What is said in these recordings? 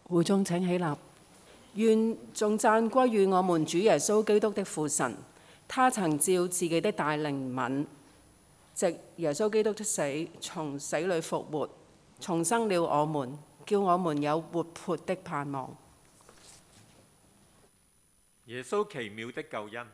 會眾請起立，願頌讚歸於我們主耶穌基督的父神。他曾照自己的大靈敏，藉耶穌基督的死，從死裏復活，重生了我們，叫我們有活潑的盼望。 耶穌奇妙的救恩。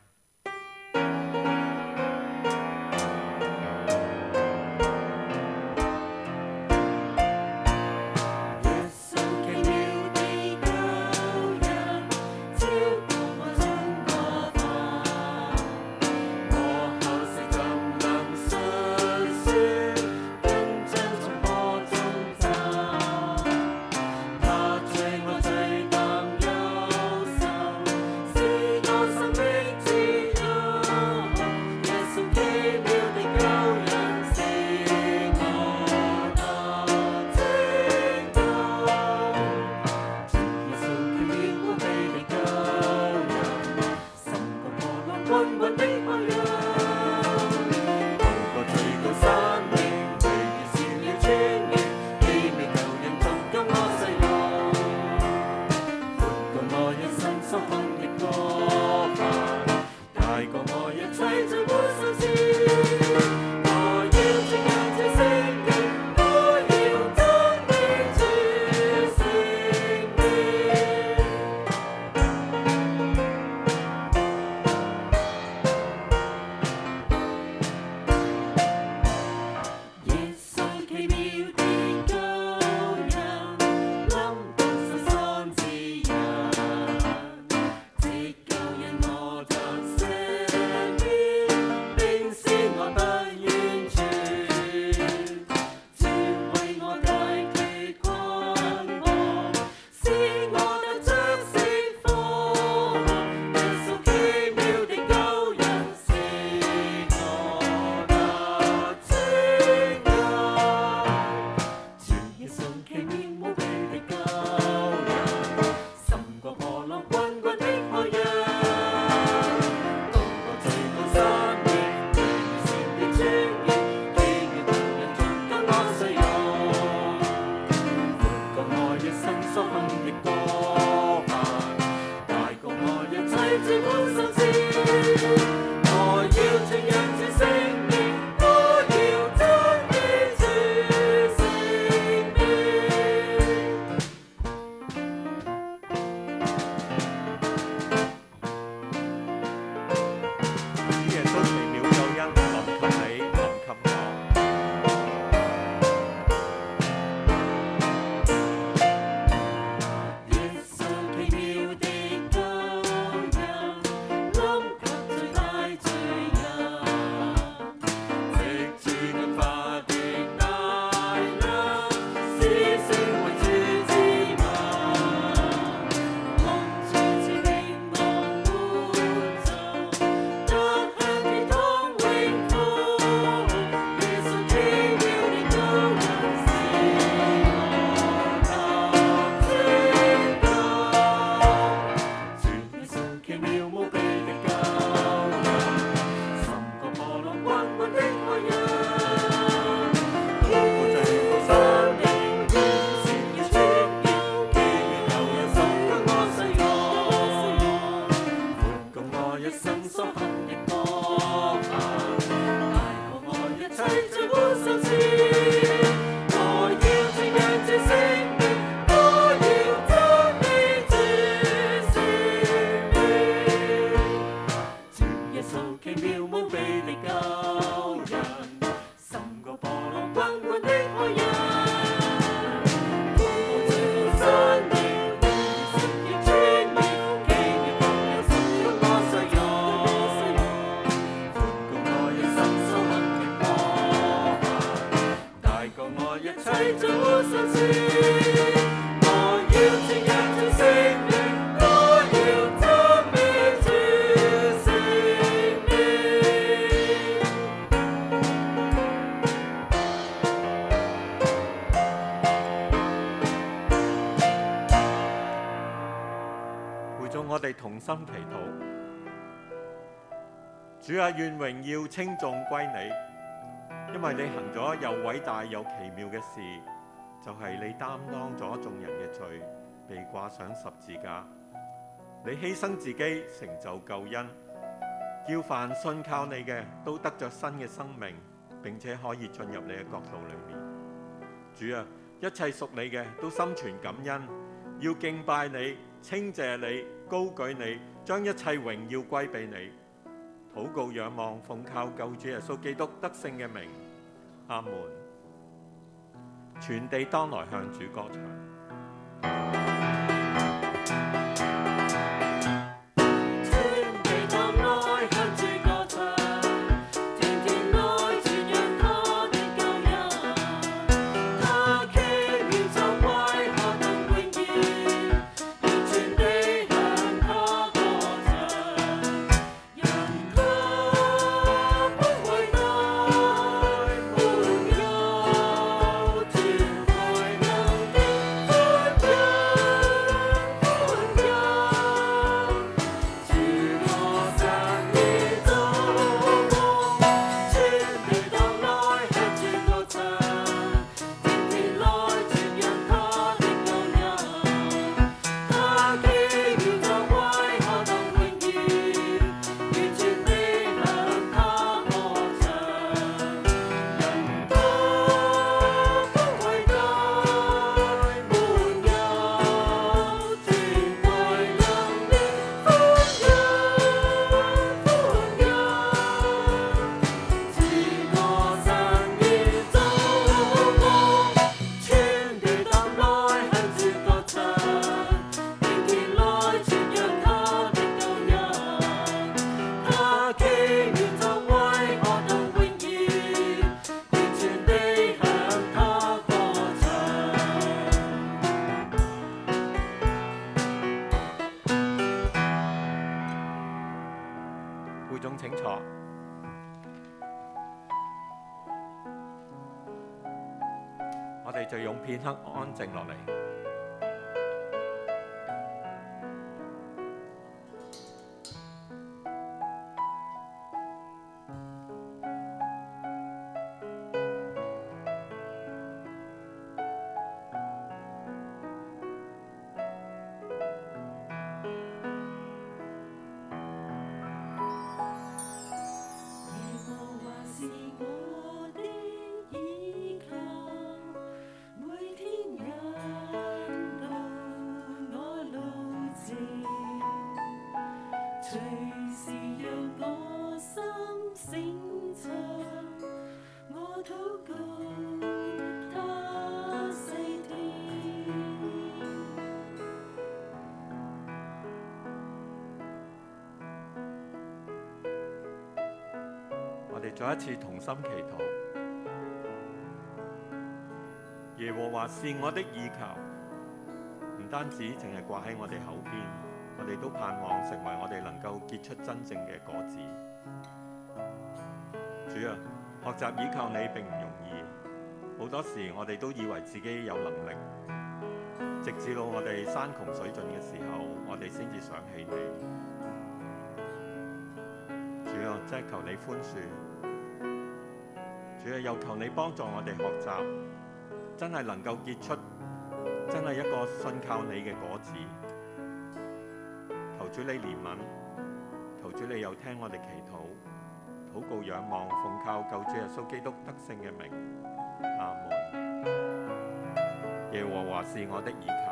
我哋同心祈禱，主啊，願榮耀稱頌歸你，因為你行咗又偉大又奇妙嘅事，就係你擔當咗眾人嘅罪， 被掛上十字架，你犧牲自己成就救恩，叫凡信靠你嘅都得着新嘅生命，並且可以進入你嘅國度裏面。主啊，一切屬你嘅都心存感恩，要敬拜你、稱謝你、高舉你，將一切榮耀歸俾你。禱告仰望，奉靠救主耶穌基督得勝嘅名，阿門。全地當來向主歌唱。會眾請坐。我哋就用片刻安靜落嚟。我哋再一次同心祈禱。耶和華是我的倚靠，唔單止淨係掛喺我哋口邊，我哋都盼望成為我哋能夠結出真正嘅果子。主啊，學習倚靠你並唔容易，好多時我哋都以為自己有能力，直至到我哋山窮水盡嘅時候，我哋先至想起你。主啊，真係求你寬恕。主啊，又求你幫助我哋學習，真係能夠結出真係一個信靠你嘅果子。求主你憐憫，求主你又聽我哋祈禱，禱告仰望，奉靠救主耶穌基督得勝嘅名，阿門。耶和華是我的倚靠。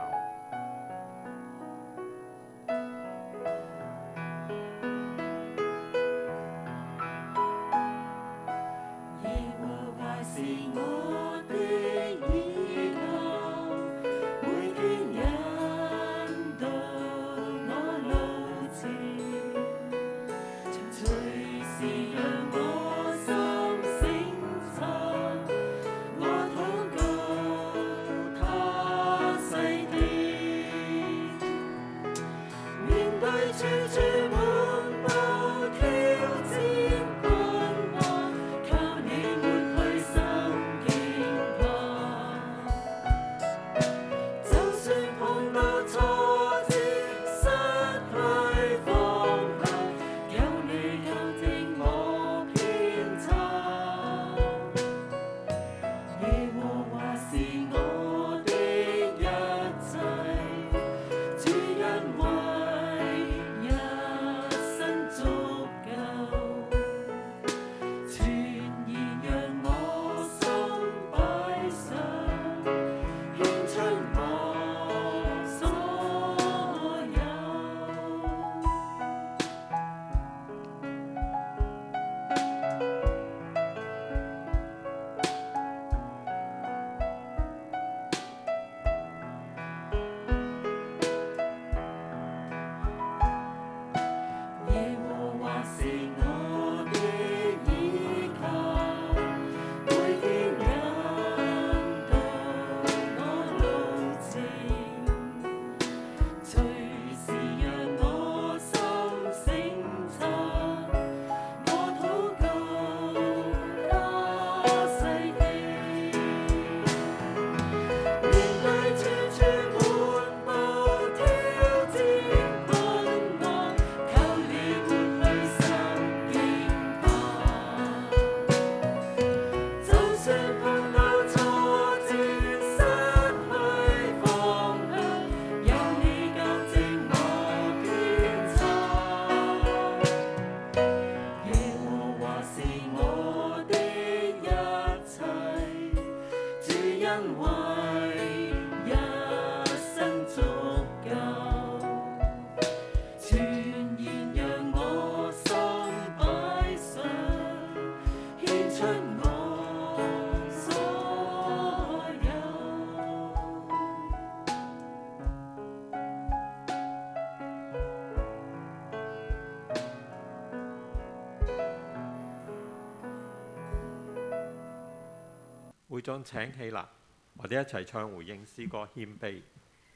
長請起立，我哋一齊唱回應詩歌《謙卑》。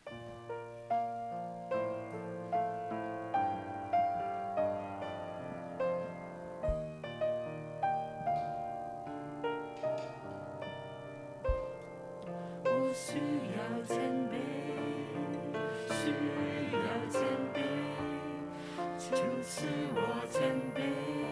我需要谦卑，需要谦卑，就赐我谦卑。